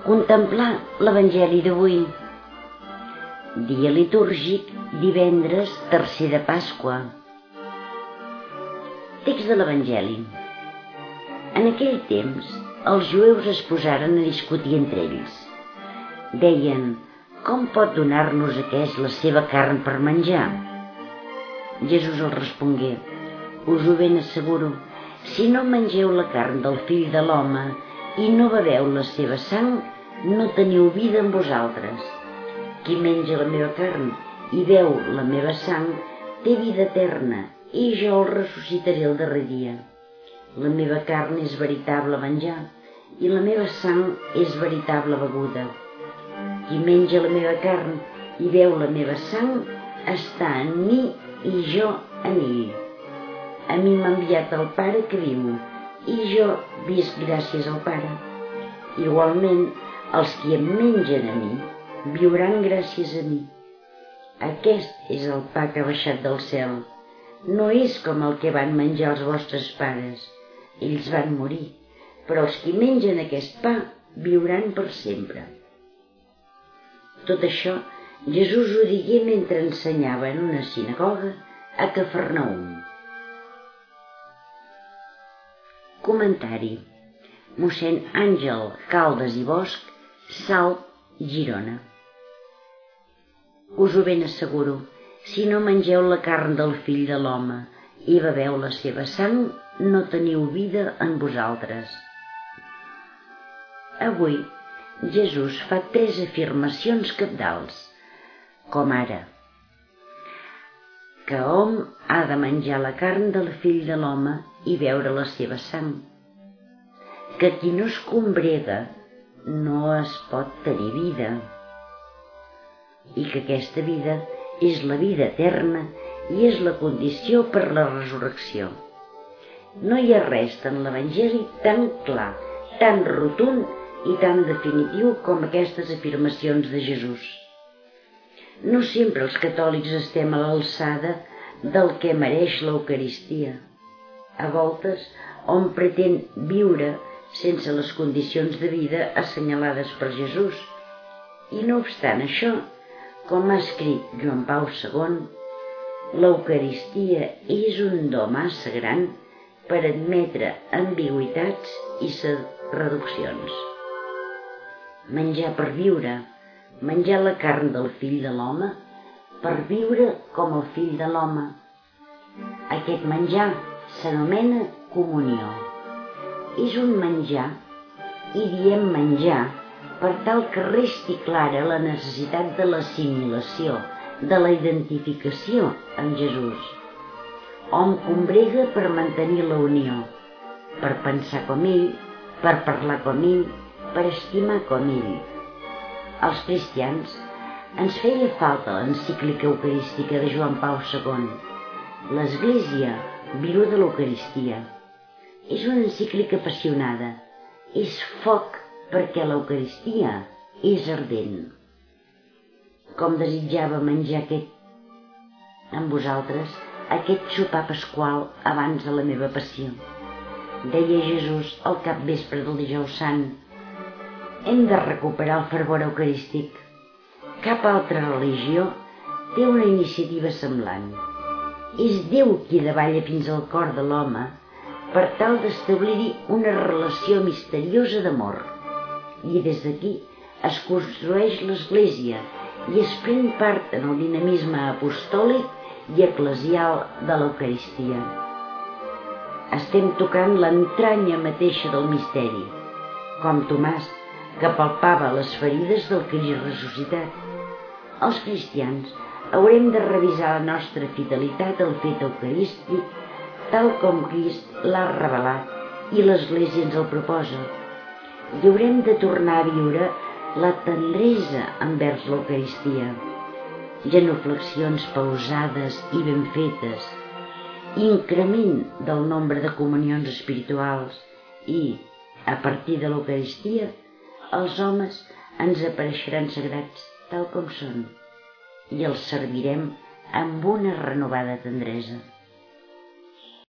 Contemplar l'Evangeli d'avui. Dia litúrgic, divendres, tercer de Pasqua. Text de l'Evangeli. En aquell temps, els jueus es posaren a discutir entre ells. Deien: com pot donar-nos aquest la seva carn per menjar? Jesús els respongué: us ho ben asseguro, si no mengeu la carn del Fill de l'Home i no beveu la seva sang, no teniu vida en vosaltres. Qui menja la meva carn i beu la meva sang té vida eterna, i jo el ressuscitaré el darrer dia. La meva carn és veritable menjar, i la meva sang és veritable beguda. Qui menja la meva carn i beu la meva sang està en mi i jo en ell. A mi m'ha enviat el Pare que viu, i jo visc gràcies al Pare. Igualment, els qui em mengen a mi viuran gràcies a mi. Aquest és el pa que ha baixat del cel. No és com el que van menjar els vostres pares. Ells van morir, però els qui mengen aquest pa viuran per sempre. Tot això Jesús ho digué mentre ensenyava en una sinagoga a Cafarnaüm. Comentari: mossèn Àngel Caldes i Bosch, Salt, Girona. Us ho ben asseguro, si no mengeu la carn del Fill de l'Home i beveu la seva sang, no teniu vida en vosaltres. Avui, Jesús fa 3 afirmacions cabdals, com ara: que hom ha de menjar la carn del Fill de l'Home i beure la seva sang, que qui no es combrega no es pot tenir vida, i que aquesta vida és la vida eterna i és la condició per la resurrecció. No hi ha res en l'Evangeli tan clar, tan rotund i tan definitiu com aquestes afirmacions de Jesús. No sempre els catòlics estem a l'alçada del que mereix l'Eucaristia. A voltes hom pretén viure sense les condicions de vida assenyalades per Jesús. I no obstant això, com ha escrit Joan Pau II, l'Eucaristia és un do massa gran per admetre ambigüitats i reduccions. Menjar per viure, menjar la carn del Fill de l'Home per viure com el Fill de l'Home. Aquest menjar s'anomena comunió. És un menjar, i diem menjar, per tal que resti clara la necessitat de l'assimilació, de la identificació amb Jesús. Hom combrega per mantenir la unió, per pensar com ell, per parlar com ell, per estimar com ell. Als cristians ens feia falta l'encíclica eucarística de Joan Pau II. L'Església viu de l'Eucaristia. És una encíclica apassionada, és foc perquè l'Eucaristia és ardent. Com desitjava menjar amb vosaltres aquest sopar pasqual abans de la meva passió. Deia Jesús al capvespre del Dijous Sant: hem de recuperar el fervor eucarístic. Cap altra religió té una iniciativa semblant. És Déu qui davalla fins al cor de l'home per tal d'establir-hi una relació misteriosa d'amor. I des d'aquí es construeix l'Església i es pren part en el dinamisme apostòlic i eclesial de l'Eucaristia. Estem tocant l'entranya mateixa del misteri, com Tomàs, que palpava les ferides del Crist ressuscitat. Els cristians haurem de revisar la nostra fidelitat al fet eucarístic tal com Crist l'ha revelat i l'Església ens el proposa. I haurem de tornar a viure la tendresa envers l'Eucaristia, genuflexions pausades i ben fetes, increment del nombre de comunions espirituals i, a partir de l'Eucaristia, els homes ens apareixeran sagrats tal com són i els servirem amb una renovada tendresa.